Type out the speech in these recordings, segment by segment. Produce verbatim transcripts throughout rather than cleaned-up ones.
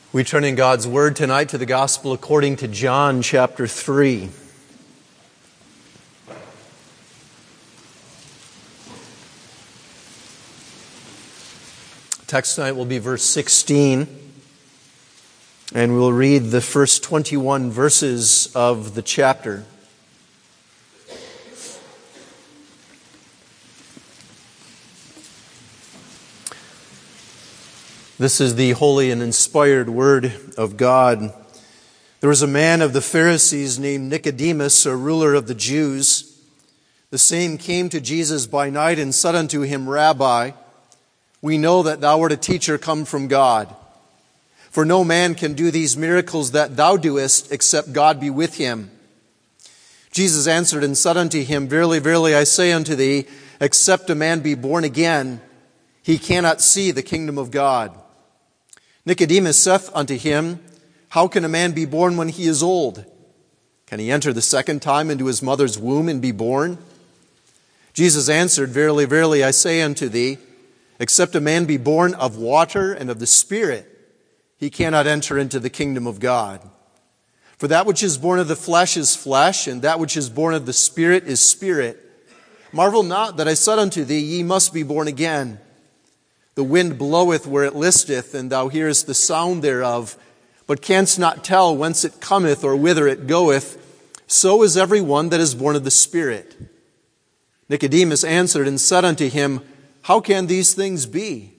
We turn in God's Word tonight to the Gospel according to John chapter three. Text tonight will be verse sixteen, and we'll read the first twenty-one verses of the chapter. This is the holy and inspired Word of God. There was a man of the Pharisees named Nicodemus, a ruler of the Jews. The same came to Jesus by night and said unto him, Rabbi, we know that thou art a teacher come from God. For no man can do these miracles that thou doest, except God be with him. Jesus answered and said unto him, Verily, verily, I say unto thee, except a man be born again, he cannot see the kingdom of God. Nicodemus saith unto him, How can a man be born when he is old? Can he enter the second time into his mother's womb and be born? Jesus answered, Verily, verily, I say unto thee, except a man be born of water and of the Spirit, he cannot enter into the kingdom of God. For that which is born of the flesh is flesh, and that which is born of the Spirit is spirit. Marvel not that I said unto thee, Ye must be born again. The wind bloweth where it listeth, and thou hearest the sound thereof, but canst not tell whence it cometh or whither it goeth. So is every one that is born of the Spirit. Nicodemus answered and said unto him, How can these things be?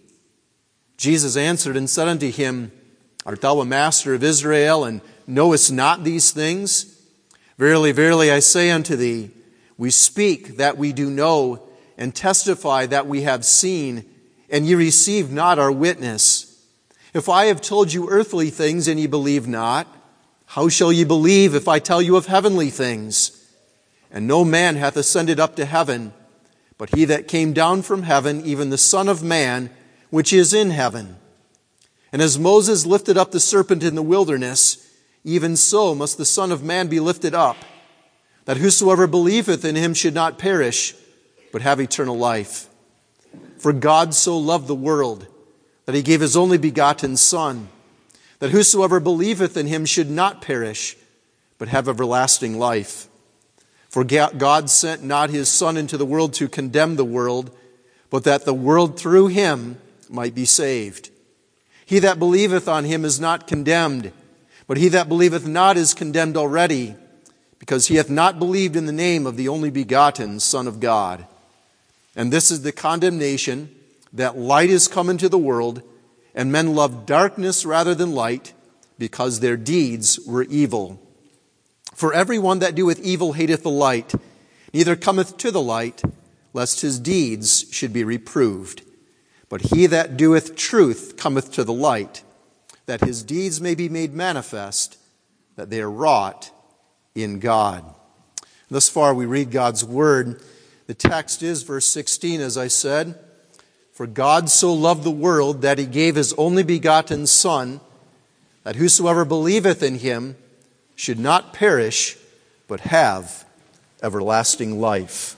Jesus answered and said unto him, Art thou a master of Israel, and knowest not these things? Verily, verily, I say unto thee, we speak that we do know, and testify that we have seen, and ye receive not our witness. If I have told you earthly things, and ye believe not, how shall ye believe if I tell you of heavenly things? And no man hath ascended up to heaven, but he that came down from heaven, even the Son of Man, which is in heaven. And as Moses lifted up the serpent in the wilderness, even so must the Son of Man be lifted up, that whosoever believeth in him should not perish, but have eternal life. For God so loved the world, that he gave his only begotten Son, that whosoever believeth in him should not perish, but have everlasting life. For God sent not his Son into the world to condemn the world, but that the world through him might be saved. He that believeth on him is not condemned, but he that believeth not is condemned already, because he hath not believed in the name of the only begotten Son of God. And this is the condemnation, that light is come into the world, and men love darkness rather than light, because their deeds were evil. For every one that doeth evil hateth the light, neither cometh to the light, lest his deeds should be reproved. But he that doeth truth cometh to the light, that his deeds may be made manifest, that they are wrought in God. Thus far we read God's word. The text is verse sixteen, as I said. For God so loved the world that he gave his only begotten Son, that whosoever believeth in him should not perish, but have everlasting life.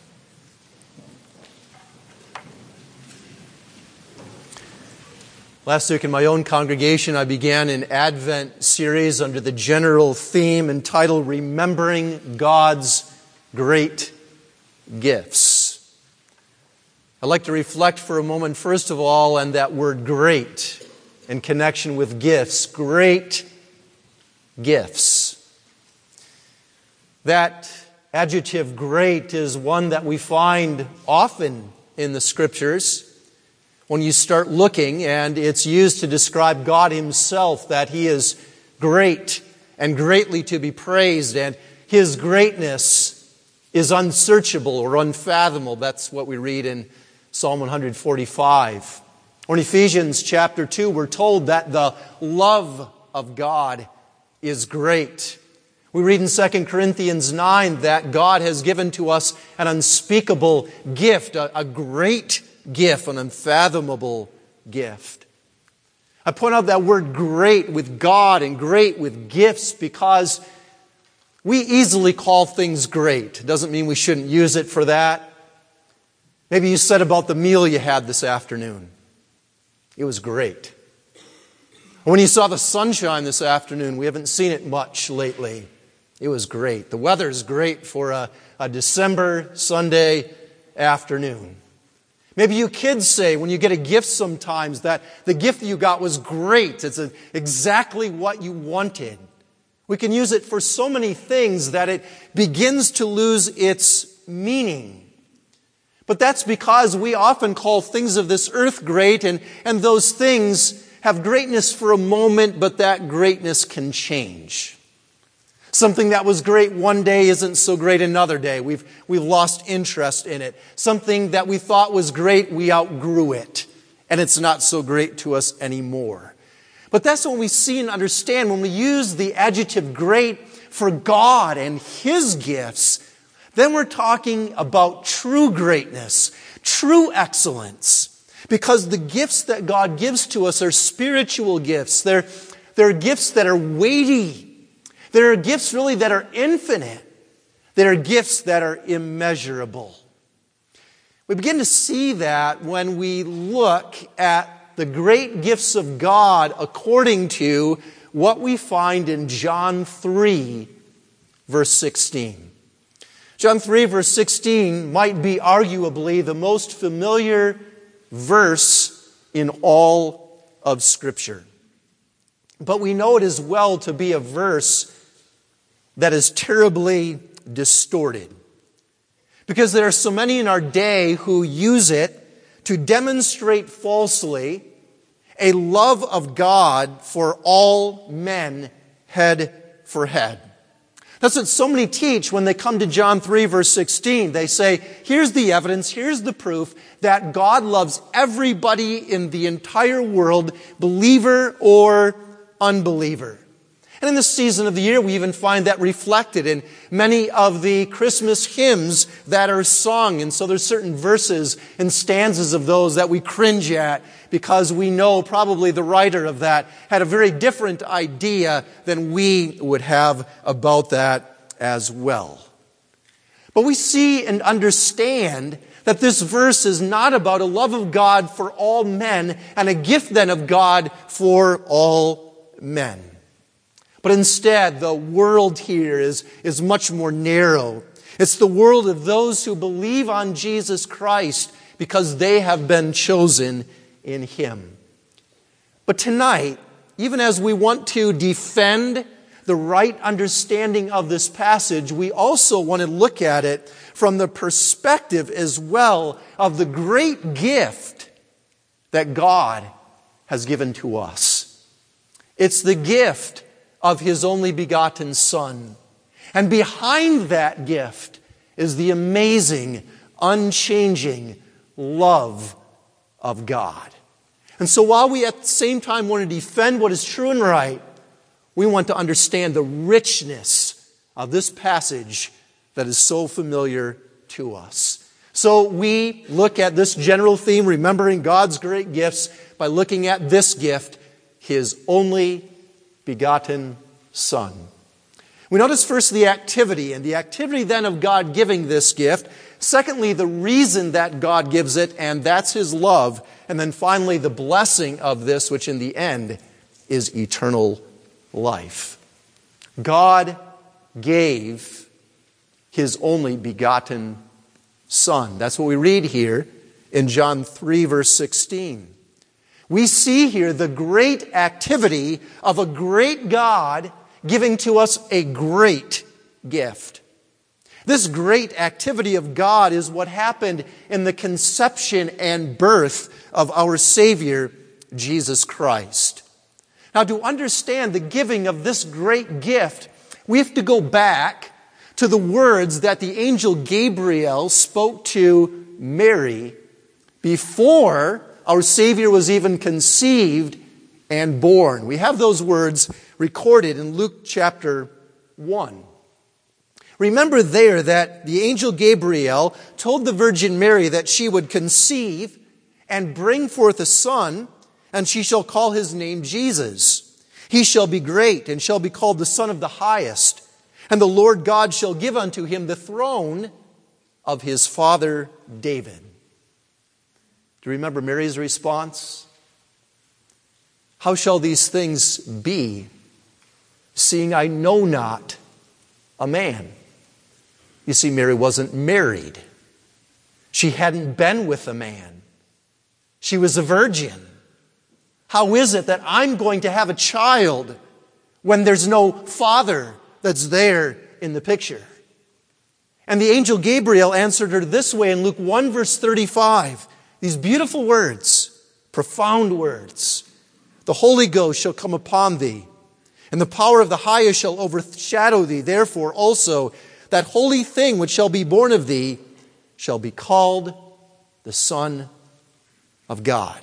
Last week in my own congregation, I began an Advent series under the general theme entitled Remembering God's Great Gifts. I'd like to reflect for a moment, first of all, on that word great in connection with gifts. Great gifts. That adjective great is one that we find often in the Scriptures. When you start looking, and it's used to describe God himself, that he is great and greatly to be praised, and his greatness is unsearchable or unfathomable. That's what we read in Psalm one forty-five. Or in Ephesians chapter two, we're told that the love of God is great. We read in Second Corinthians nine that God has given to us an unspeakable gift, a, a great gift, an unfathomable gift. I point out that word great with God and great with gifts because we easily call things great. It doesn't mean we shouldn't use it for that. Maybe you said about the meal you had this afternoon, it was great. When you saw the sunshine this afternoon, we haven't seen it much lately. It was great. The weather's great for a, a December Sunday afternoon. Maybe you kids say when you get a gift sometimes that the gift that you got was great. It's a, exactly what you wanted. We can use it for so many things that it begins to lose its meaning. But that's because we often call things of this earth great, and, and those things have greatness for a moment, but that greatness can change. Something that was great one day isn't so great another day. We've, we've lost interest in it. Something that we thought was great, we outgrew it. And it's not so great to us anymore. But that's what we see and understand when we use the adjective great for God and His gifts. Then we're talking about true greatness, true excellence. Because the gifts that God gives to us are spiritual gifts. They're, they're gifts that are weighty. They're gifts really that are infinite. They're gifts that are immeasurable. We begin to see that when we look at the great gifts of God according to what we find in John three, verse sixteen. John three, verse sixteen might be arguably the most familiar verse in all of Scripture. But we know it as well to be a verse that is terribly distorted. Because there are so many in our day who use it to demonstrate falsely a love of God for all men, head for head. That's what so many teach when they come to John three, verse sixteen. They say, here's the evidence, here's the proof that God loves everybody in the entire world, believer or unbeliever. And in this season of the year, we even find that reflected in many of the Christmas hymns that are sung. And so there's certain verses and stanzas of those that we cringe at because we know probably the writer of that had a very different idea than we would have about that as well. But we see and understand that this verse is not about a love of God for all men and a gift then of God for all men. But instead, the world here is, is much more narrow. It's the world of those who believe on Jesus Christ because they have been chosen in Him. But tonight, even as we want to defend the right understanding of this passage, we also want to look at it from the perspective as well of the great gift that God has given to us. It's the gift of His only begotten Son. And behind that gift is the amazing, unchanging love of God. And so while we at the same time want to defend what is true and right, we want to understand the richness of this passage that is so familiar to us. So we look at this general theme, remembering God's great gifts, by looking at this gift, His only begotten Son. We notice first the activity, and the activity then of God giving this gift. Secondly, the reason that God gives it, and that's His love. And then finally, the blessing of this, which in the end is eternal life. God gave His only begotten Son. That's what we read here in John three, verse sixteen. We see here the great activity of a great God giving to us a great gift. This great activity of God is what happened in the conception and birth of our Savior, Jesus Christ. Now, to understand the giving of this great gift, we have to go back to the words that the angel Gabriel spoke to Mary before our Savior was even conceived and born. We have those words recorded in Luke chapter one. Remember there that the angel Gabriel told the Virgin Mary that she would conceive and bring forth a son, and she shall call his name Jesus. He shall be great and shall be called the Son of the Highest. And the Lord God shall give unto him the throne of his father David. Do you remember Mary's response? how shall these things be, seeing I know not a man? You see, Mary wasn't married. She hadn't been with a man. She was a virgin. How is it that I'm going to have a child when there's no father that's there in the picture? And the angel Gabriel answered her this way in Luke one, verse thirty-five. These beautiful words, profound words. The Holy Ghost shall come upon thee, and the power of the highest shall overshadow thee. Therefore also that holy thing which shall be born of thee shall be called the Son of God.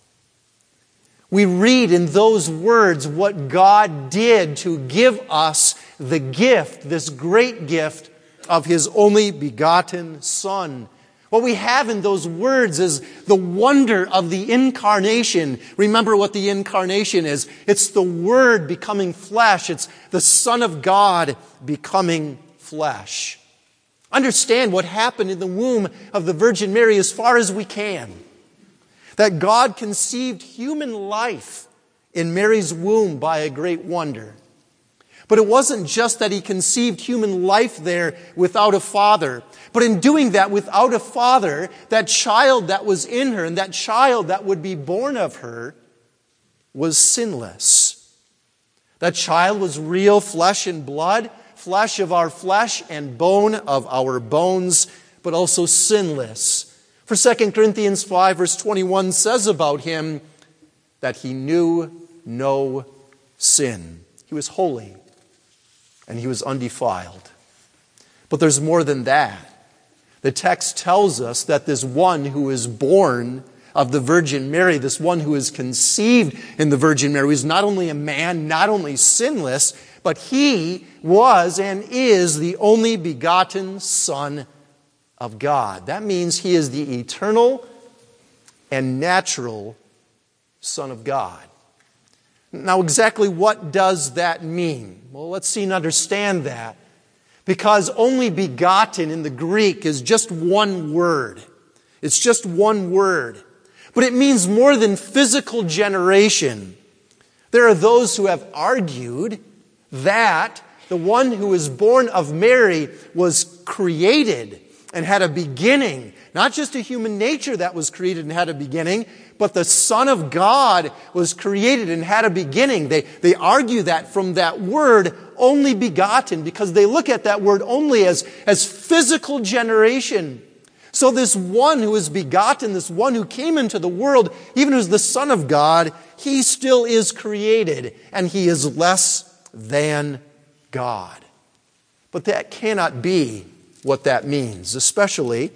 We read in those words what God did to give us the gift, this great gift of His only begotten Son. What we have in those words is the wonder of the incarnation. Remember what the incarnation is. It's the Word becoming flesh. It's the Son of God becoming flesh. Understand what happened in the womb of the Virgin Mary as far as we can. That God conceived human life in Mary's womb by a great wonder. But it wasn't just that He conceived human life there without a father. But in doing that without a father, that child that was in her and that child that would be born of her was sinless. That child was real flesh and blood, flesh of our flesh and bone of our bones, but also sinless. For Second Corinthians five, verse twenty-one says about Him that He knew no sin. He was holy and He was undefiled. But there's more than that. The text tells us that this one who is born of the Virgin Mary, this one who is conceived in the Virgin Mary, is not only a man, not only sinless, but He was and is the only begotten Son of God. That means He is the eternal and natural Son of God. Now, exactly what does that mean? Well, let's see and understand that. Because only begotten in the Greek is just one word. It's just one word. But it means more than physical generation. There are those who have argued that the one who was born of Mary was created and had a beginning. Not just a human nature that was created and had a beginning, but the Son of God was created and had a beginning. They, they argue that from that word, only begotten, because they look at that word only as, as physical generation. So this one who is begotten, this one who came into the world, even as the Son of God, He still is created, and He is less than God. But that cannot be what that means, especially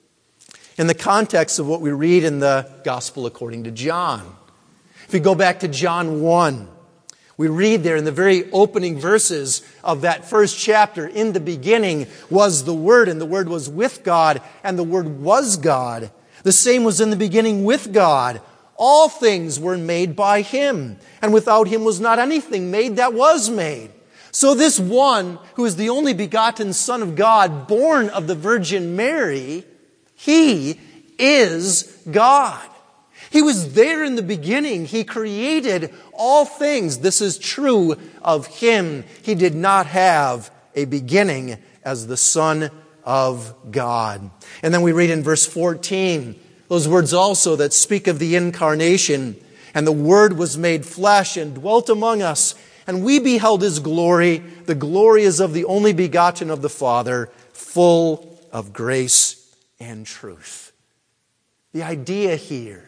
in the context of what we read in the Gospel according to John. If we go back to John one, we read there in the very opening verses of that first chapter, in the beginning was the Word, and the Word was with God, and the Word was God. The same was in the beginning with God. All things were made by Him, and without Him was not anything made that was made. So this one, who is the only begotten Son of God, born of the Virgin Mary, He is God. He was there in the beginning. He created all things. This is true of Him. He did not have a beginning as the Son of God. And then we read in verse fourteen, those words also that speak of the incarnation. And the Word was made flesh and dwelt among us, and we beheld His glory. The glory is of the only begotten of the Father, full of grace and truth. The idea here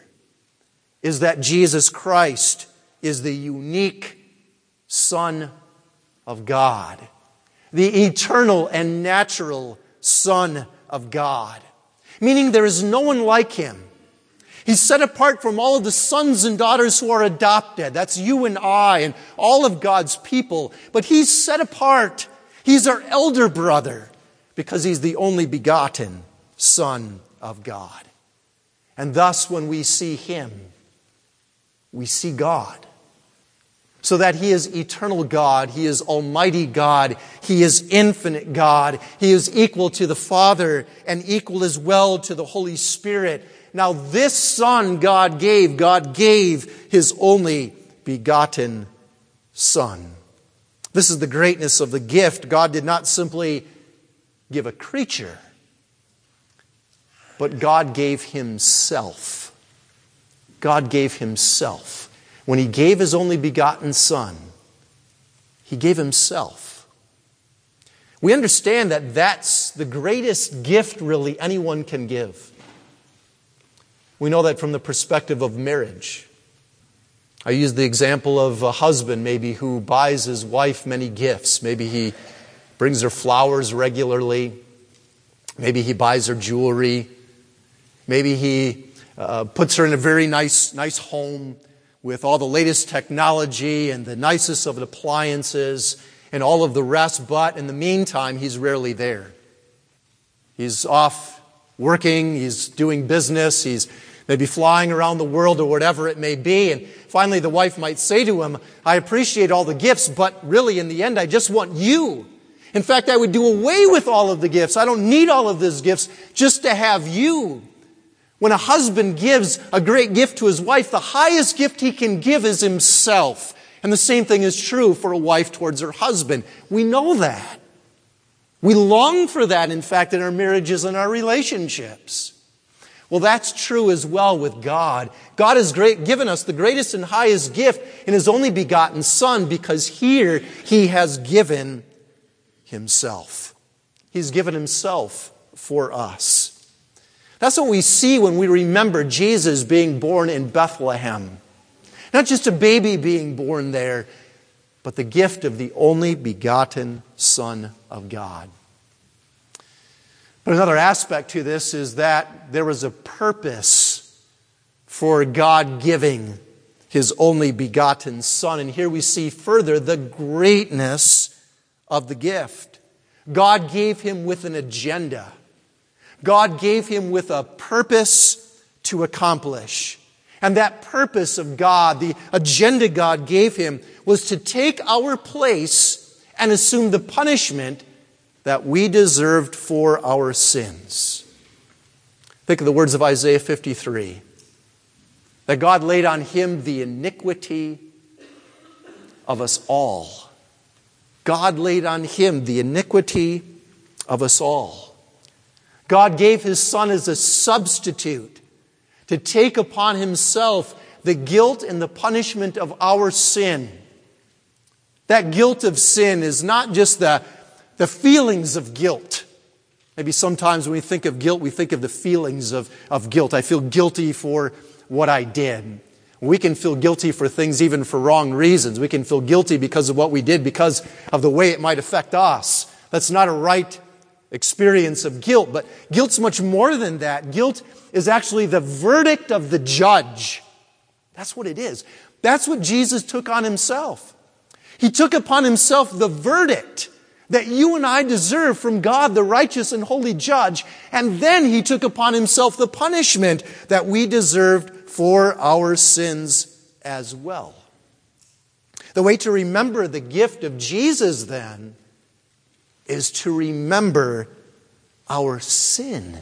is that Jesus Christ is the unique Son of God, the eternal and natural Son of God, meaning there is no one like Him. He's set apart from all of the sons and daughters who are adopted. That's you and I and all of God's people. But He's set apart. He's our elder brother because He's the only begotten Son of God. And thus when we see Him, we see God. So that He is eternal God, He is almighty God, He is infinite God, He is equal to the Father and equal as well to the Holy Spirit. Now this Son God gave, God gave His only begotten Son. This is the greatness of the gift. God did not simply give a creature, but God gave Himself. God gave Himself. When He gave His only begotten Son, He gave Himself. We understand that that's the greatest gift really anyone can give. We know that from the perspective of marriage. I use the example of a husband maybe who buys his wife many gifts. Maybe he brings her flowers regularly. Maybe he buys her jewelry. Maybe he uh, puts her in a very nice, nice home with all the latest technology and the nicest of the appliances and all of the rest. But in the meantime, he's rarely there. He's off working. He's doing business. He's maybe flying around the world or whatever it may be. And finally, the wife might say to him, I appreciate all the gifts, but really in the end, I just want you. In fact, I would do away with all of the gifts. I don't need all of these gifts just to have you. When a husband gives a great gift to his wife, the highest gift he can give is himself. And the same thing is true for a wife towards her husband. We know that. We long for that, in fact, in our marriages and our relationships. Well, that's true as well with God. God has great, given us the greatest and highest gift in His only begotten Son, because here He has given Himself. He's given Himself for us. That's what we see when we remember Jesus being born in Bethlehem. Not just a baby being born there, but the gift of the only begotten Son of God. But another aspect to this is that there was a purpose for God giving His only begotten Son. And here we see further the greatness of the gift. God gave Him with an agenda. God gave Him with a purpose to accomplish. And that purpose of God, the agenda God gave Him, was to take our place and assume the punishment that we deserved for our sins. Think of the words of Isaiah fifty-three. That God laid on Him the iniquity of us all. God laid on Him the iniquity of us all. God gave His Son as a substitute to take upon Himself the guilt and the punishment of our sin. That guilt of sin is not just the, the feelings of guilt. Maybe sometimes when we think of guilt, we think of the feelings of, of guilt. I feel guilty for what I did. We can feel guilty for things even for wrong reasons. We can feel guilty because of what we did, because of the way it might affect us. That's not a right experience of guilt. But guilt's much more than that. Guilt is actually the verdict of the judge. That's what it is. That's what Jesus took on Himself. He took upon Himself the verdict that you and I deserve from God, the righteous and holy judge. And then He took upon Himself the punishment that we deserved for our sins as well. The way to remember the gift of Jesus, then, is to remember our sin.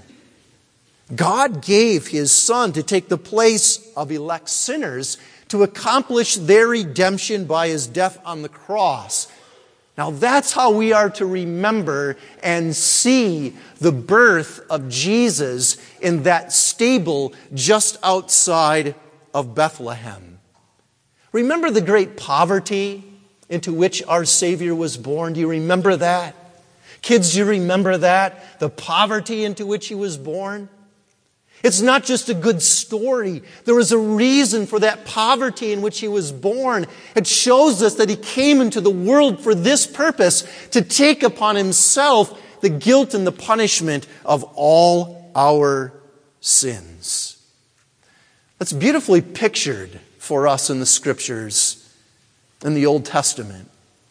God gave His Son to take the place of elect sinners to accomplish their redemption by His death on the cross. Now that's how we are to remember and see the birth of Jesus in that stable just outside of Bethlehem. Remember the great poverty into which our Savior was born? Do you remember that? Kids, do you remember that? The poverty into which He was born? It's not just a good story. There was a reason for that poverty in which He was born. It shows us that He came into the world for this purpose, to take upon Himself the guilt and the punishment of all our sins. That's beautifully pictured for us in the Scriptures in the Old Testament.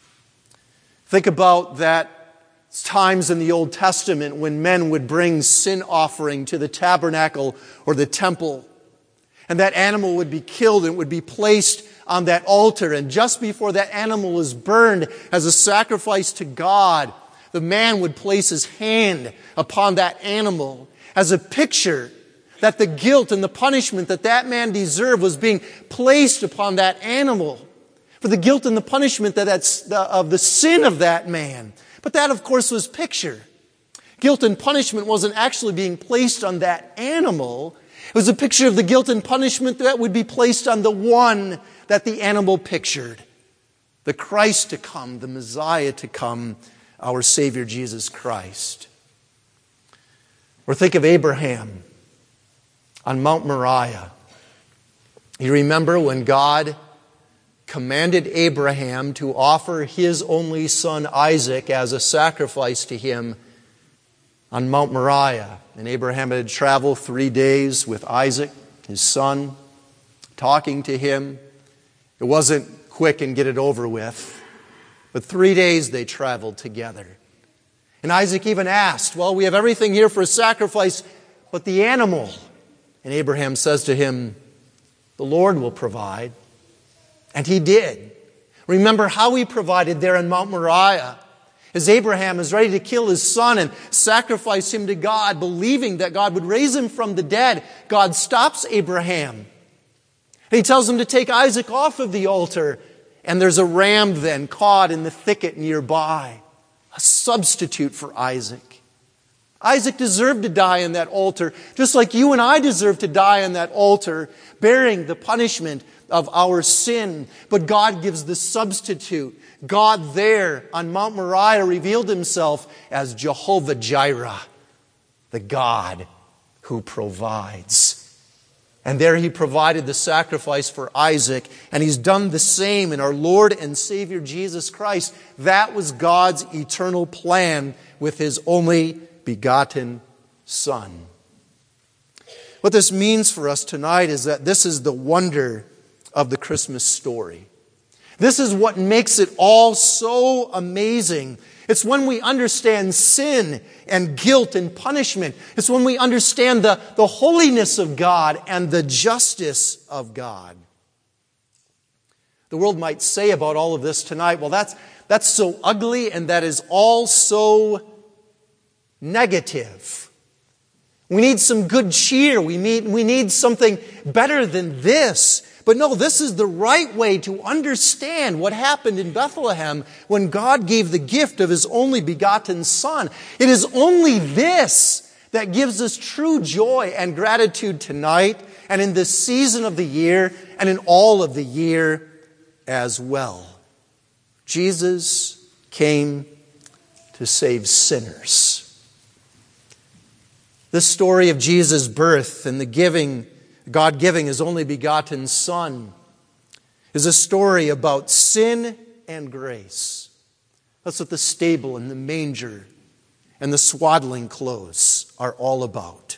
Think about that times in the Old Testament when men would bring sin offering to the tabernacle or the temple. And that animal would be killed and would be placed on that altar. And just before that animal was burned as a sacrifice to God, the man would place his hand upon that animal as a picture that the guilt and the punishment that that man deserved was being placed upon that animal, for the guilt and the punishment that that's the, of the sin of that man. But that, of course, was picture. Guilt and punishment wasn't actually being placed on that animal. It was a picture of the guilt and punishment that would be placed on the one that the animal pictured. The Christ to come, the Messiah to come, our Savior Jesus Christ. Or think of Abraham on Mount Moriah. You remember when God commanded Abraham to offer his only son Isaac as a sacrifice to him on Mount Moriah. And Abraham had traveled three days with Isaac, his son, talking to him. It wasn't quick and get it over with, but three days they traveled together. And Isaac even asked, well, we have everything here for a sacrifice, but the animal. And Abraham says to him, the Lord will provide. And he did. Remember how he provided there on Mount Moriah. As Abraham is ready to kill his son and sacrifice him to God, believing that God would raise him from the dead, God stops Abraham. And he tells him to take Isaac off of the altar. And there's a ram then caught in the thicket nearby, a substitute for Isaac. Isaac deserved to die on that altar, just like you and I deserve to die on that altar, bearing the punishment of our sin. But God gives the substitute. God there on Mount Moriah revealed himself as Jehovah Jireh, the God who provides. And there he provided the sacrifice for Isaac, and he's done the same in our Lord and Savior Jesus Christ. That was God's eternal plan with his only begotten Son. What this means for us tonight is that this is the wonder of the Christmas story. This is what makes it all so amazing. It's when we understand sin and guilt and punishment. It's when we understand the, the holiness of God and the justice of God. The world might say about all of this tonight, well, that's, that's so ugly and that is all so negative. We need some good cheer. We need, we need something better than this. But no, this is the right way to understand what happened in Bethlehem when God gave the gift of his only begotten Son. It is only this that gives us true joy and gratitude tonight and in this season of the year and in all of the year as well. Jesus came to save sinners. This story of Jesus' birth and the giving God giving his only begotten Son is a story about sin and grace. That's what the stable and the manger and the swaddling clothes are all about.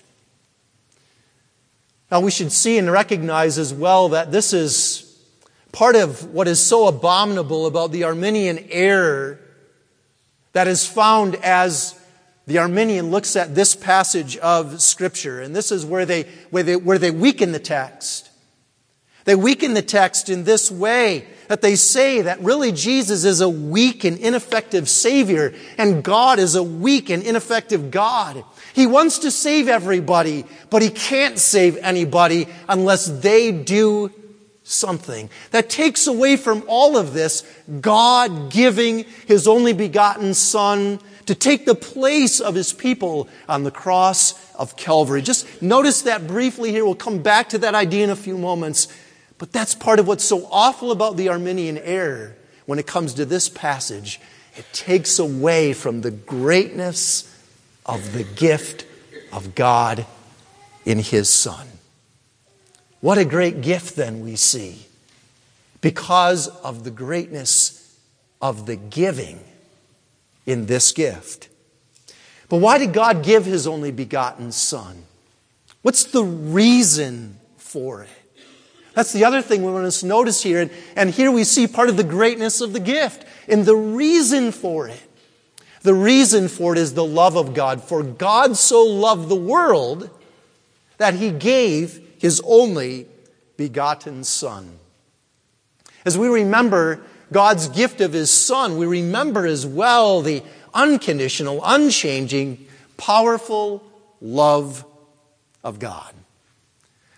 Now we should see and recognize as well that this is part of what is so abominable about the Arminian error that is found as the Arminian looks at this passage of Scripture, and this is where they, where they, where they weaken the text. They weaken the text in this way, that they say that really Jesus is a weak and ineffective Savior, and God is a weak and ineffective God. He wants to save everybody, but He can't save anybody unless they do something. That takes away from all of this God giving His only begotten Son to take the place of His people on the cross of Calvary. Just notice that briefly here. We'll come back to that idea in a few moments. But that's part of what's so awful about the Arminian error when it comes to this passage. It takes away from the greatness of the gift of God in His Son. What a great gift then we see because of the greatness of the giving in this gift. But why did God give His only begotten Son? What's the reason for it? That's the other thing we want to notice here. And, and here we see part of the greatness of the gift and the reason for it. The reason for it is the love of God. For God so loved the world that He gave His only begotten Son. As we remember God's gift of His Son, we remember as well the unconditional, unchanging, powerful love of God.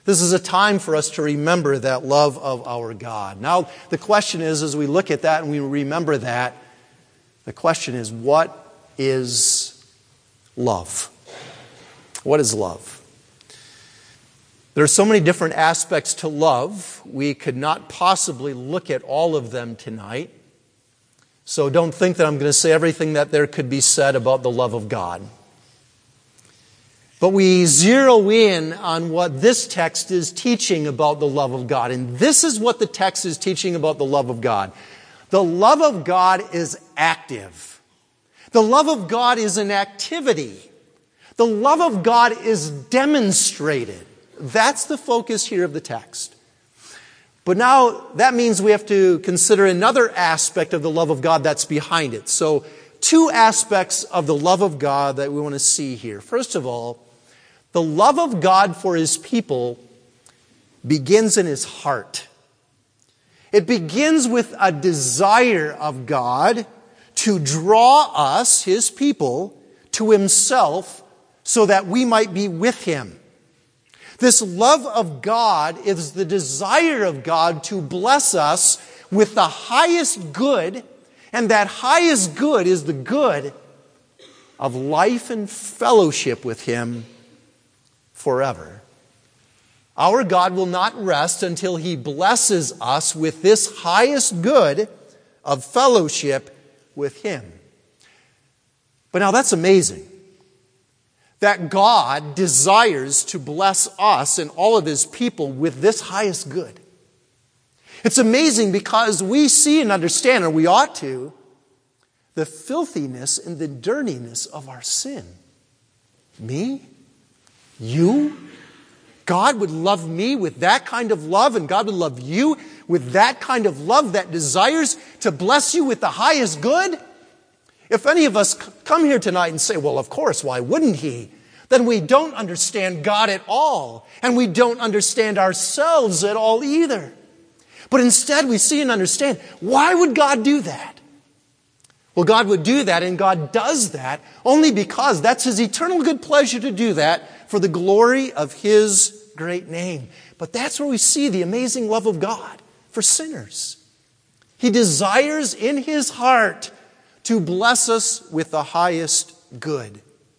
This is a time for us to remember that love of our God. Now, the question is, as we look at that and we remember that, the question is, what is love? What is love? There are so many different aspects to love. We could not possibly look at all of them tonight. So don't think that I'm going to say everything that there could be said about the love of God. But we zero in on what this text is teaching about the love of God. And this is what the text is teaching about the love of God. The love of God is active. The love of God is an activity. The love of God is demonstrated. That's the focus here of the text. But now that means we have to consider another aspect of the love of God that's behind it. So two aspects of the love of God that we want to see here. First of all, the love of God for His people begins in His heart. It begins with a desire of God to draw us, His people, to Himself so that we might be with Him. This love of God is the desire of God to bless us with the highest good, and that highest good is the good of life and fellowship with Him forever. Our God will not rest until He blesses us with this highest good of fellowship with Him. But now that's amazing. That God desires to bless us and all of His people with this highest good. It's amazing because we see and understand, or we ought to, the filthiness and the dirtiness of our sin. Me? You? God would love me with that kind of love, and God would love you with that kind of love that desires to bless you with the highest good? If any of us come here tonight and say, well, of course, why wouldn't He? Then we don't understand God at all, and we don't understand ourselves at all either. But instead we see and understand, why would God do that? Well, God would do that, and God does that only because that's His eternal good pleasure to do that for the glory of His great name. But that's where we see the amazing love of God for sinners. He desires in His heart to bless us with the highest good.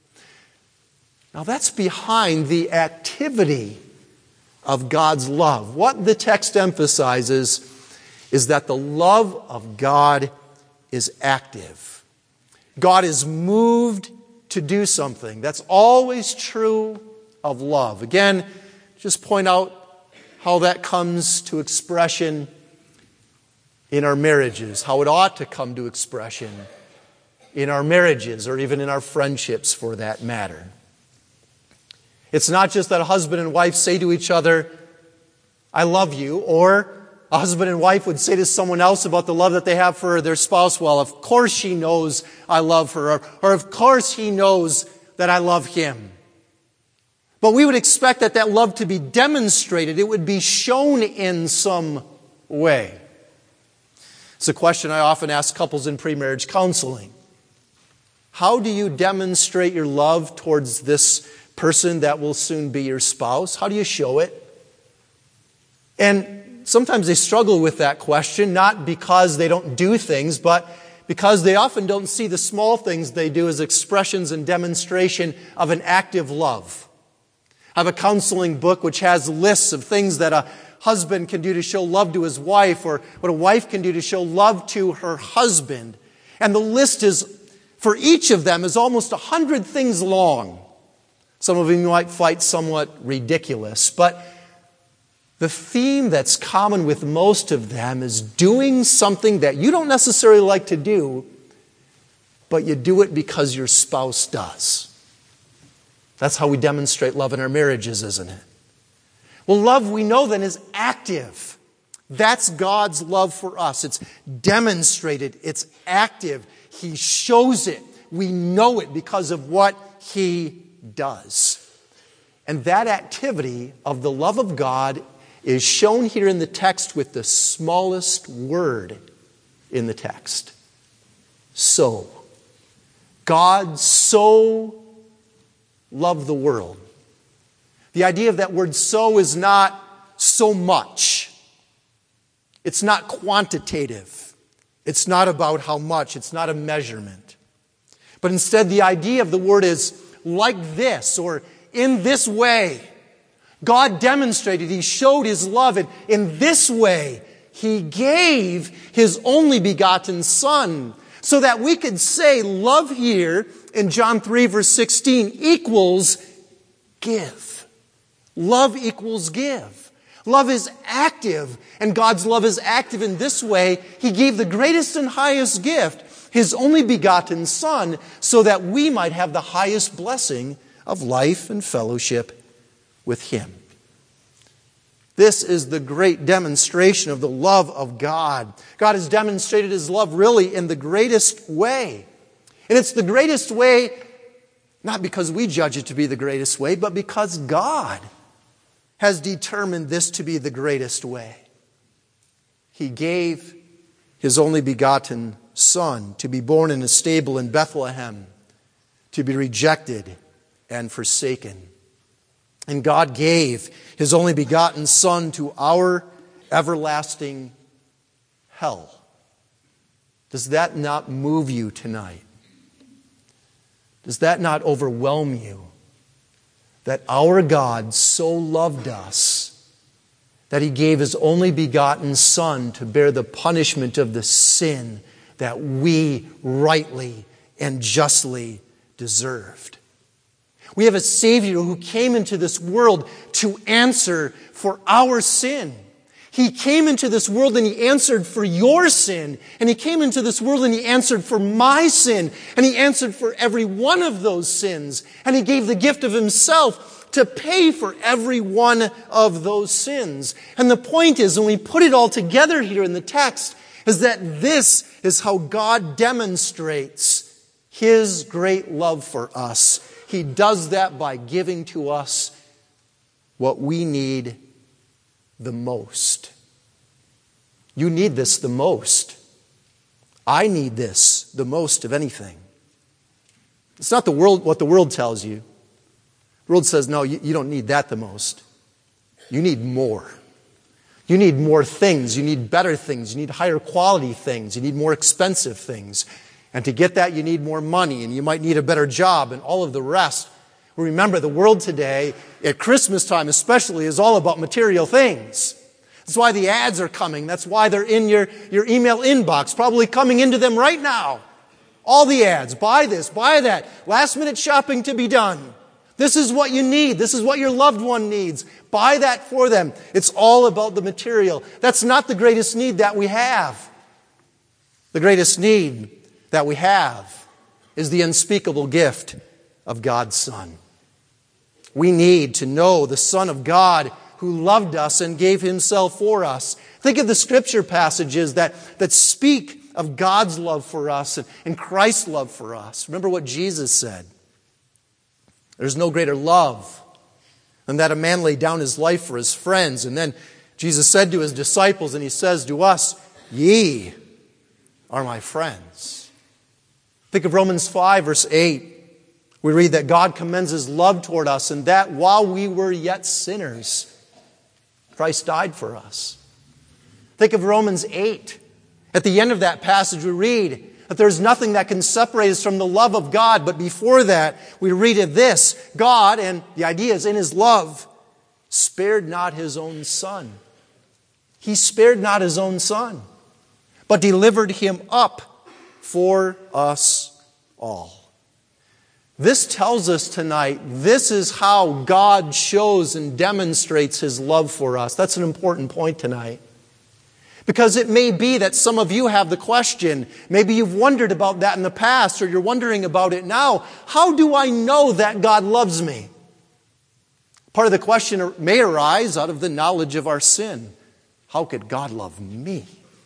Now that's behind the activity of God's love. What the text emphasizes is that the love of God is active. God is moved to do something. That's always true of love. Again, just point out how that comes to expression in our marriages, how it ought to come to expression in our marriages, or even in our friendships for that matter. It's not just that a husband and wife say to each other, I love you, or a husband and wife would say to someone else about the love that they have for their spouse, well, of course she knows I love her, or, or of course he knows that I love him. But we would expect that that love to be demonstrated. It would be shown in some way. It's a question I often ask couples in pre-marriage counseling. How do you demonstrate your love towards this person that will soon be your spouse? How do you show it? And sometimes they struggle with that question, not because they don't do things, but because they often don't see the small things they do as expressions and demonstration of an active love. I have a counseling book which has lists of things that a husband can do to show love to his wife, or what a wife can do to show love to her husband. And the list is, for each of them, is almost a hundred things long. Some of you might find somewhat ridiculous, but the theme that's common with most of them is doing something that you don't necessarily like to do, but you do it because your spouse does. That's how we demonstrate love in our marriages, isn't it? Well, love, we know then, is active. That's God's love for us. It's demonstrated. It's active. He shows it. We know it because of what He does. And that activity of the love of God is shown here in the text with the smallest word in the text. So. God so loved the world The idea of that word so is not so much. It's not quantitative. It's not about how much. It's not a measurement. But instead, the idea of the word is like this, or in this way. God demonstrated, He showed His love, and in this way, He gave His only begotten Son, so that we could say love here in John three verse sixteen equals give. Love equals give. Love is active, and God's love is active in this way. He gave the greatest and highest gift, His only begotten Son, so that we might have the highest blessing of life and fellowship with Him. This is the great demonstration of the love of God. God has demonstrated His love really in the greatest way. And it's the greatest way, not because we judge it to be the greatest way, but because God has determined this to be the greatest way. He gave His only begotten Son to be born in a stable in Bethlehem, to be rejected and forsaken. And God gave His only begotten Son to our everlasting hell. Does that not move you tonight? Does that not overwhelm you? That our God so loved us that He gave His only begotten Son to bear the punishment of the sin that we rightly and justly deserved. We have a Savior who came into this world to answer for our sin. He came into this world and He answered for your sin. And He came into this world and He answered for my sin. And He answered for every one of those sins. And He gave the gift of Himself to pay for every one of those sins. And the point is, when we put it all together here in the text, is that this is how God demonstrates His great love for us. He does that by giving to us what we need the most. You need this the most. I need this the most of anything. It's not the world what the world tells you. The world says, no, you, you don't need that the most. You need more. You need more things. You need better things. You need higher quality things. You need more expensive things. And to get that, you need more money, and you might need a better job, and all of the rest. Remember, the world today, at Christmas time especially, is all about material things. That's why the ads are coming. That's why they're in your, your email inbox, probably coming into them right now. All the ads. Buy this, buy that. Last minute shopping to be done. This is what you need. This is what your loved one needs. Buy that for them. It's all about the material. That's not the greatest need that we have. The greatest need that we have is the unspeakable gift of God's Son. We need to know the Son of God who loved us and gave Himself for us. Think of the scripture passages that, that speak of God's love for us and, and Christ's love for us. Remember what Jesus said. There's no greater love than that a man lay down his life for his friends. And then Jesus said to His disciples, and He says to us, ye are my friends. Think of Romans five, verse eight. We read that God commends His love toward us, and that while we were yet sinners, Christ died for us. Think of Romans eight. At the end of that passage, we read that there's nothing that can separate us from the love of God. But before that, we read of this. God, and the idea is in His love, spared not His own Son. He spared not His own Son, but delivered Him up for us all. This tells us tonight, this is how God shows and demonstrates His love for us. That's an important point tonight. Because it may be that some of you have the question, maybe you've wondered about that in the past, or you're wondering about it now. How do I know that God loves me? Part of the question may arise out of the knowledge of our sin. How could God love me?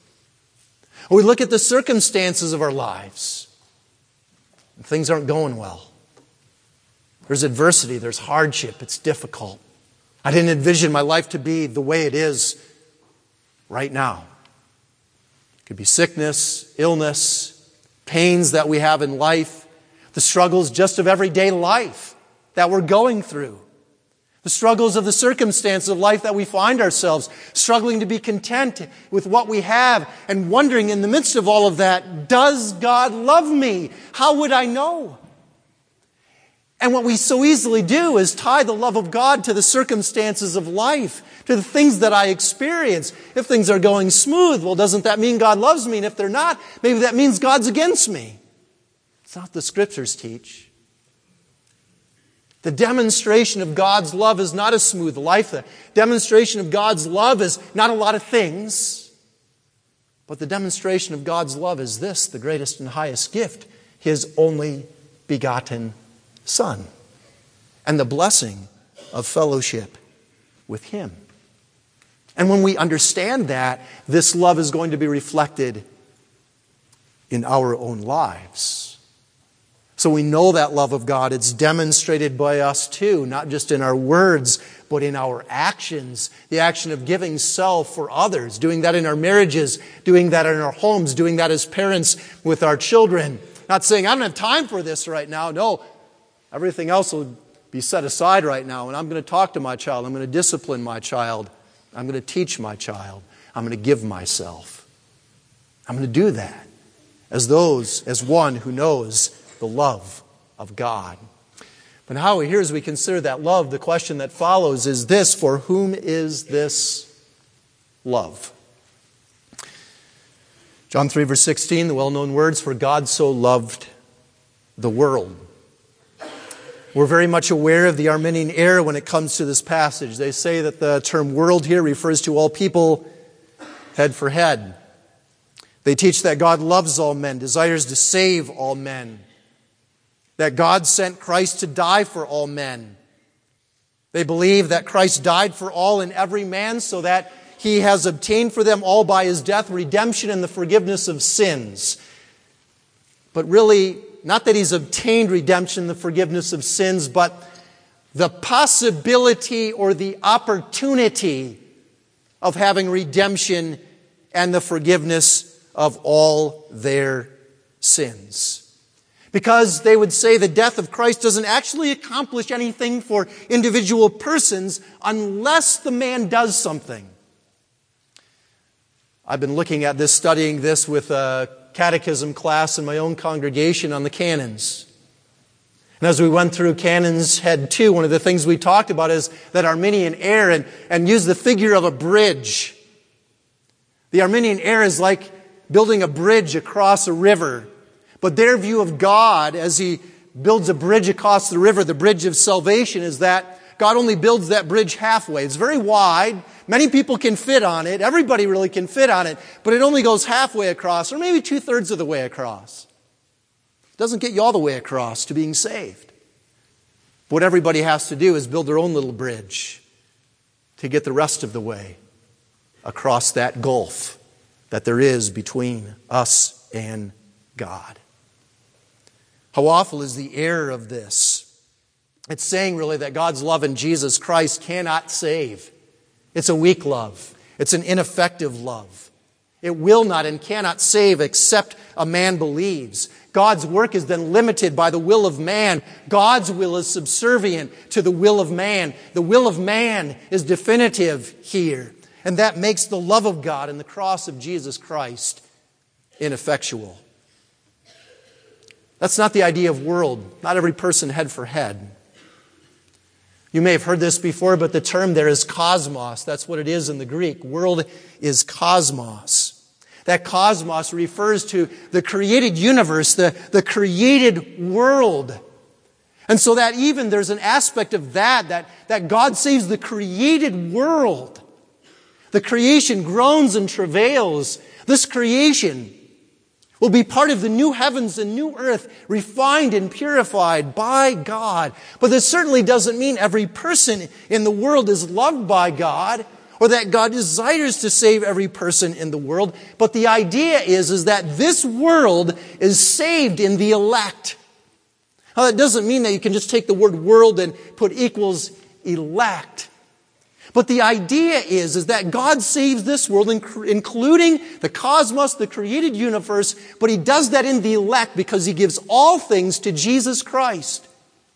We look at the circumstances of our lives. Things aren't going well. There's adversity, there's hardship, it's difficult. I didn't envision my life to be the way it is right now. It could be sickness, illness, pains that we have in life, the struggles just of everyday life that we're going through. The struggles of the circumstances of life that we find ourselves, struggling to be content with what we have and wondering in the midst of all of that, does God love me? How would I know? And what we so easily do is tie the love of God to the circumstances of life, to the things that I experience. If things are going smooth, well, doesn't that mean God loves me? And if they're not, maybe that means God's against me. It's not what the Scriptures teach. The demonstration of God's love is not a smooth life. The demonstration of God's love is not a lot of things. But the demonstration of God's love is this, the greatest and highest gift, His only begotten Son, and the blessing of fellowship with Him. And when we understand that, this love is going to be reflected in our own lives. So we know that love of God. It's demonstrated by us too, not just in our words, but in our actions. The action of giving self for others, doing that in our marriages, doing that in our homes, doing that as parents with our children. Not saying, I don't have time for this right now. No, everything else will be set aside right now, and I'm going to talk to my child. I'm going to discipline my child. I'm going to teach my child. I'm going to give myself. I'm going to do that as those, as one who knows the love of God. But how, here as we consider that love, the question that follows is this: for whom is this love? John three verse sixteen, the well-known words, for God so loved the world. We're very much aware of the Arminian error when it comes to this passage. They say that the term world here refers to all people, head for head. They teach that God loves all men, desires to save all men, that God sent Christ to die for all men. They believe that Christ died for all and every man so that He has obtained for them all by His death redemption and the forgiveness of sins. But really, not that He's obtained redemption, the forgiveness of sins, but the possibility or the opportunity of having redemption and the forgiveness of all their sins. Because they would say the death of Christ doesn't actually accomplish anything for individual persons unless the man does something. I've been looking at this, studying this with a catechism class in my own congregation on the canons. And as we went through Canons Head two, one of the things we talked about is that Arminian error and, and use the figure of a bridge. The Arminian error is like building a bridge across a river. But their view of God as He builds a bridge across the river, the bridge of salvation, is that God only builds that bridge halfway. It's very wide. Many people can fit on it. Everybody really can fit on it. But it only goes halfway across, or maybe two-thirds of the way across. It doesn't get you all the way across to being saved. But what everybody has to do is build their own little bridge to get the rest of the way across that gulf that there is between us and God. How awful is the error of this? It's saying really that God's love in Jesus Christ cannot save. It's a weak love. It's an ineffective love. It will not and cannot save except a man believes. God's work is then limited by the will of man. God's will is subservient to the will of man. The will of man is definitive here. And that makes the love of God and the cross of Jesus Christ ineffectual. That's not the idea of world. Not every person head for head. You may have heard this before, but the term there is cosmos. That's what it is in the Greek. World is cosmos. That cosmos refers to the created universe, the, the created world. And so that even there's an aspect of that, that, that God saves the created world. The creation groans and travails. This creation will be part of the new heavens and new earth, refined and purified by God. But this certainly doesn't mean every person in the world is loved by God, or that God desires to save every person in the world. But the idea is, is that this world is saved in the elect. Now, that doesn't mean that you can just take the word world and put equals elect. But the idea is, is that God saves this world, including the cosmos, the created universe, but He does that in the elect because He gives all things to Jesus Christ.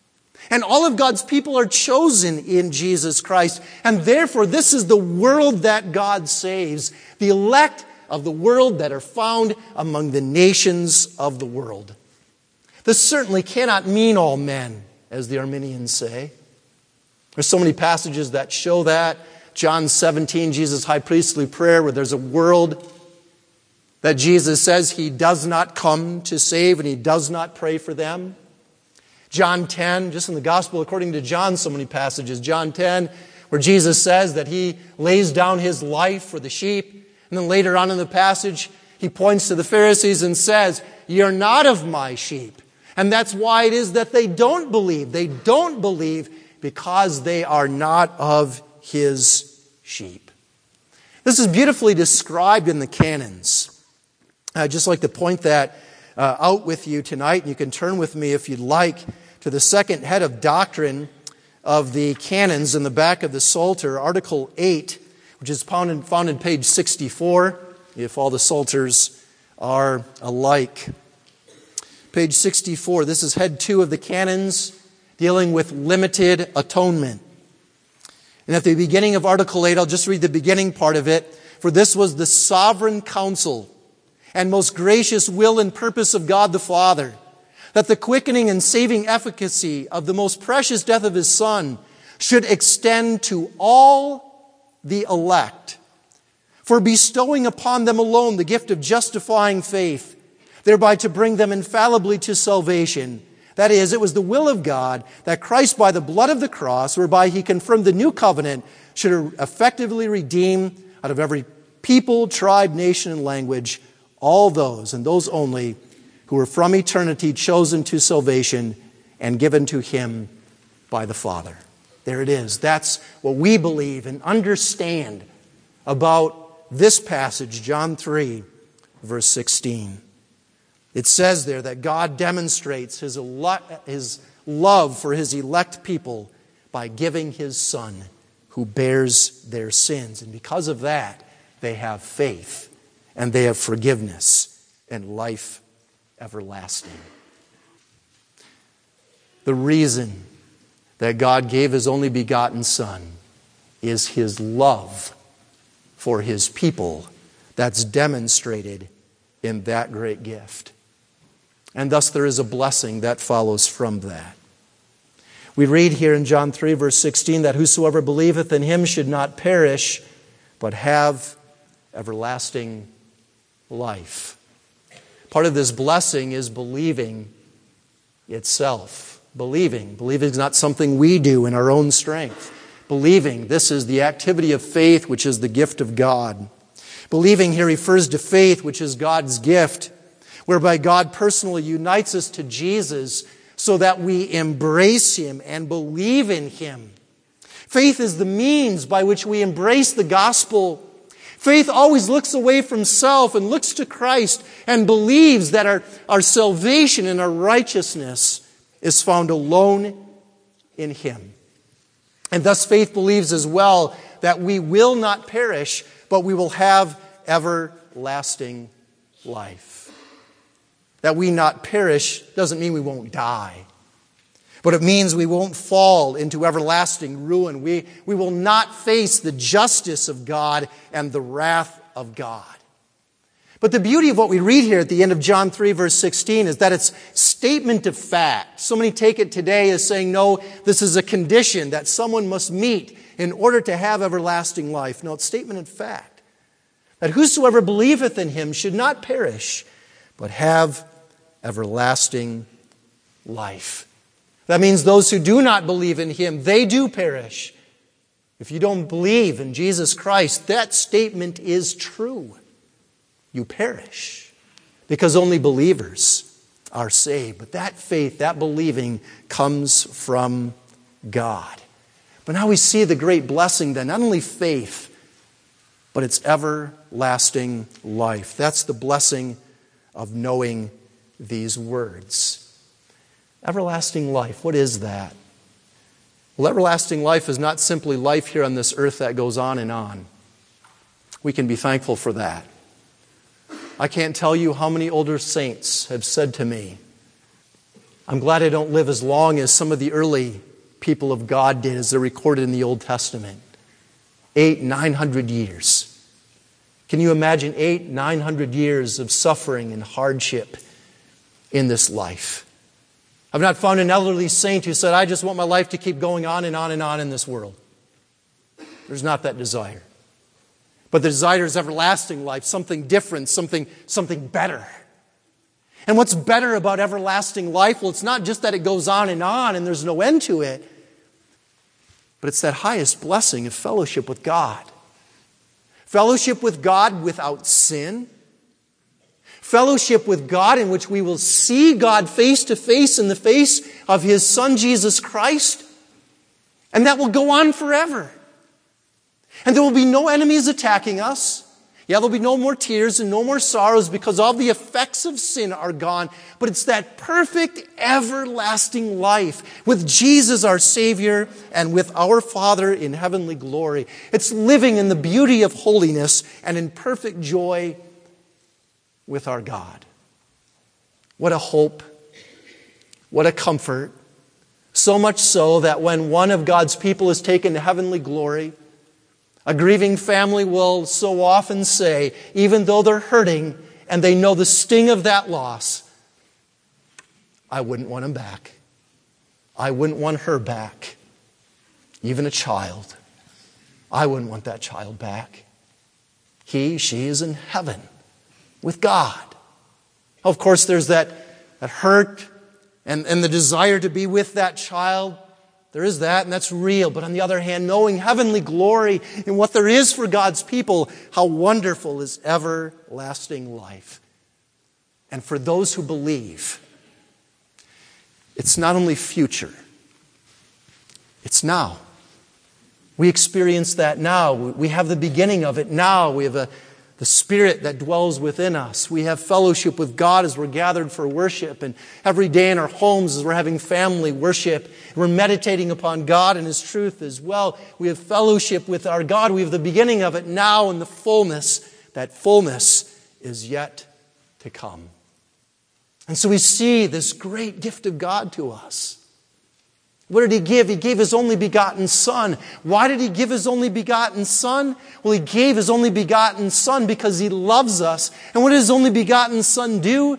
And all of God's people are chosen in Jesus Christ. And therefore, this is the world that God saves. The elect of the world that are found among the nations of the world. This certainly cannot mean all men, as the Arminians say. There's so many passages that show that. John seventeen, Jesus' high priestly prayer, where there's a world that Jesus says he does not come to save and he does not pray for them. John ten, just in the Gospel according to John, so many passages. John ten, where Jesus says that he lays down his life for the sheep. And then later on in the passage, he points to the Pharisees and says, "You're not of my sheep." And that's why it is that they don't believe. They don't believe because they are not of his sheep. This is beautifully described in the canons. I'd just like to point that uh, out with you tonight. And you can turn with me, if you'd like, to the second head of doctrine of the canons in the back of the Psalter, Article eight, which is found in, found in page sixty-four, if all the Psalters are alike. Page sixty-four, this is head two of the canons, dealing with limited atonement. And at the beginning of Article eight, I'll just read the beginning part of it. For this was the sovereign counsel and most gracious will and purpose of God the Father, that the quickening and saving efficacy of the most precious death of His Son should extend to all the elect, for bestowing upon them alone the gift of justifying faith, thereby to bring them infallibly to salvation. That is, it was the will of God that Christ, by the blood of the cross, whereby He confirmed the new covenant, should effectively redeem out of every people, tribe, nation, and language all those, and those only, who were from eternity chosen to salvation and given to Him by the Father. There it is. That's what we believe and understand about this passage, John three, verse sixteen. It says there that God demonstrates His, ele- His love for His elect people by giving His Son who bears their sins. And because of that, they have faith and they have forgiveness and life everlasting. The reason that God gave His only begotten Son is His love for His people that's demonstrated in that great gift. And thus there is a blessing that follows from that. We read here in John three, verse sixteen, that whosoever believeth in Him should not perish, but have everlasting life. Part of this blessing is believing itself. Believing. Believing is not something we do in our own strength. Believing, this is the activity of faith, which is the gift of God. Believing here refers to faith, which is God's gift, whereby God personally unites us to Jesus so that we embrace Him and believe in Him. Faith is the means by which we embrace the gospel. Faith always looks away from self and looks to Christ and believes that our, our salvation and our righteousness is found alone in Him. And thus faith believes as well that we will not perish, but we will have everlasting life. That we not perish doesn't mean we won't die. But it means we won't fall into everlasting ruin. We, we will not face the justice of God and the wrath of God. But the beauty of what we read here at the end of John three, verse sixteen, is that it's statement of fact. So many take it today as saying, no, this is a condition that someone must meet in order to have everlasting life. No, it's statement of fact. That whosoever believeth in Him should not perish, but have everlasting life. That means those who do not believe in Him, they do perish. If you don't believe in Jesus Christ, that statement is true. You perish. Because only believers are saved. But that faith, that believing, comes from God. But now we see the great blessing then, not only faith, but it's everlasting life. That's the blessing of knowing these words. Everlasting life, what is that? Well, everlasting life is not simply life here on this earth that goes on and on. We can be thankful for that. I can't tell you how many older saints have said to me, I'm glad I don't live as long as some of the early people of God did, as they're recorded in the Old Testament. Eight, nine hundred years. Can you imagine eight, nine hundred years of suffering and hardship in this life? I've not found an elderly saint who said, I just want my life to keep going on and on and on in this world. There's not that desire. But the desire is everlasting life, something different, something, something better. And what's better about everlasting life? Well, it's not just that it goes on and on and there's no end to it, but it's that highest blessing of fellowship with God. Fellowship with God without sin. Fellowship with God in which we will see God face to face in the face of His Son, Jesus Christ. And that will go on forever. And there will be no enemies attacking us. Yeah, there'll be no more tears and no more sorrows because all the effects of sin are gone. But it's that perfect, everlasting life with Jesus our Savior and with our Father in heavenly glory. It's living in the beauty of holiness and in perfect joy with our God. What a hope. What a comfort. So much so that when one of God's people is taken to heavenly glory, a grieving family will so often say, even though they're hurting and they know the sting of that loss, I wouldn't want him back. I wouldn't want her back. Even a child. I wouldn't want that child back. He, she is in heaven with God. Of course, there's that, that hurt and, and the desire to be with that child. There is that, and that's real. But on the other hand, knowing heavenly glory and what there is for God's people, how wonderful is everlasting life. And for those who believe, it's not only future, it's now. We experience that now. We have the beginning of it now. We have a, the Spirit that dwells within us. We have fellowship with God as we're gathered for worship. And every day in our homes as we're having family worship, we're meditating upon God and His truth as well. We have fellowship with our God. We have the beginning of it now, and the fullness, that fullness is yet to come. And so we see this great gift of God to us. What did He give? He gave His only begotten Son. Why did He give His only begotten Son? Well, He gave His only begotten Son because He loves us. And what did His only begotten Son do?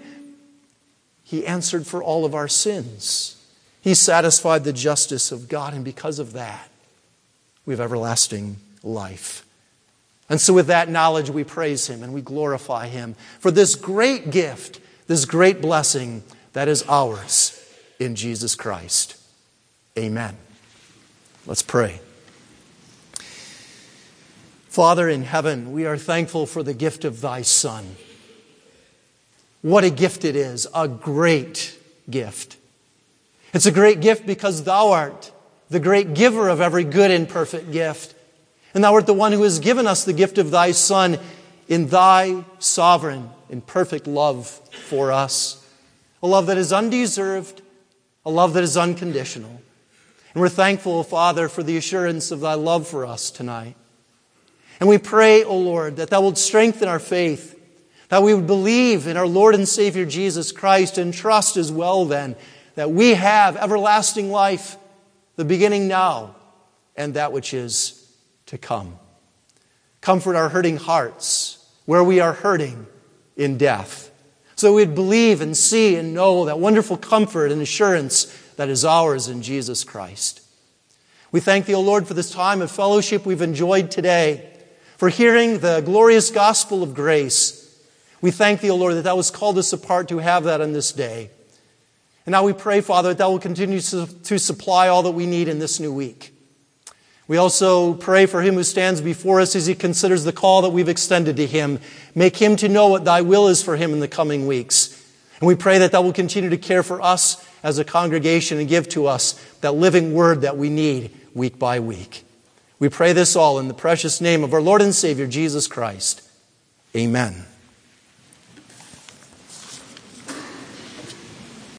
He answered for all of our sins. He satisfied the justice of God, and because of that, we have everlasting life. And so with that knowledge, we praise Him and we glorify Him for this great gift, this great blessing that is ours in Jesus Christ. Amen. Let's pray. Father in heaven, we are thankful for the gift of Thy Son. What a gift it is, a great gift. It's a great gift because Thou art the great giver of every good and perfect gift. And Thou art the one who has given us the gift of Thy Son in Thy sovereign and perfect love for us. A love that is undeserved, a love that is unconditional. And we're thankful, Father, for the assurance of Thy love for us tonight. And we pray, O Lord, that Thou wilt strengthen our faith, that we would believe in our Lord and Savior Jesus Christ and trust as well then that we have everlasting life, the beginning now, and that which is to come. Comfort our hurting hearts where we are hurting in death, so we'd believe and see and know that wonderful comfort and assurance that is ours in Jesus Christ. We thank Thee, O Lord, for this time of fellowship we've enjoyed today, for hearing the glorious gospel of grace. We thank Thee, O Lord, that Thou hast called us apart to have that on this day. And now we pray, Father, that Thou will continue to, to supply all that we need in this new week. We also pray for him who stands before us as he considers the call that we've extended to him. Make him to know what Thy will is for him in the coming weeks. And we pray that Thou will continue to care for us as a congregation and give to us that living word that we need week by week. We pray this all in the precious name of our Lord and Savior, Jesus Christ. Amen.